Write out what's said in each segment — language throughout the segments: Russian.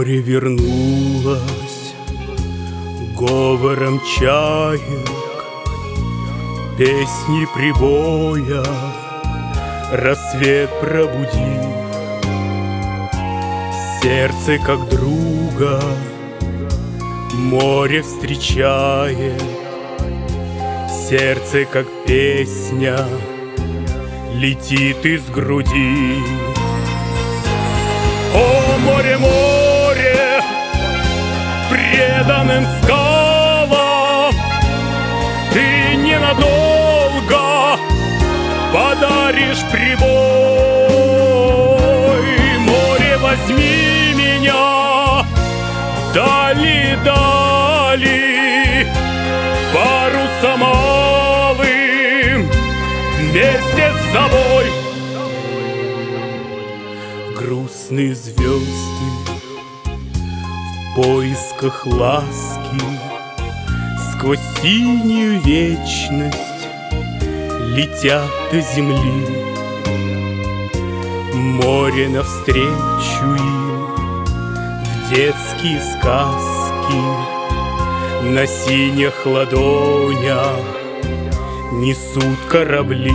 Море вернулось говором чаек, песни прибоя, рассвет пробудив. Сердце как друга море встречает, сердце как песня летит из груди. О, море, море, преданным скалам ты ненадолго подаришь прибой. Море, возьми меня дали-дали, парусом малым вместе с собой. Грустные звезды в поисках ласки сквозь синюю вечность летят до земли. Море навстречу им в детские сказки на синих ладонях несут корабли.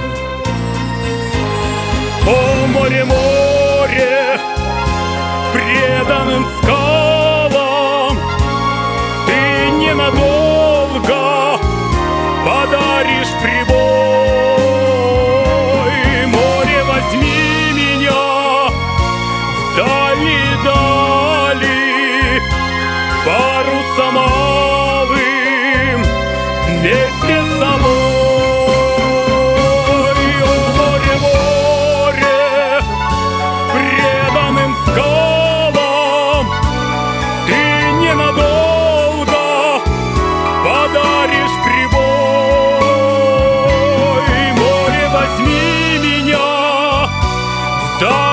О, море, море, преданным скалам ты ненадолго подаришь прибой. Море, возьми меня дали-дали, парусом малым вместе с собой. Да!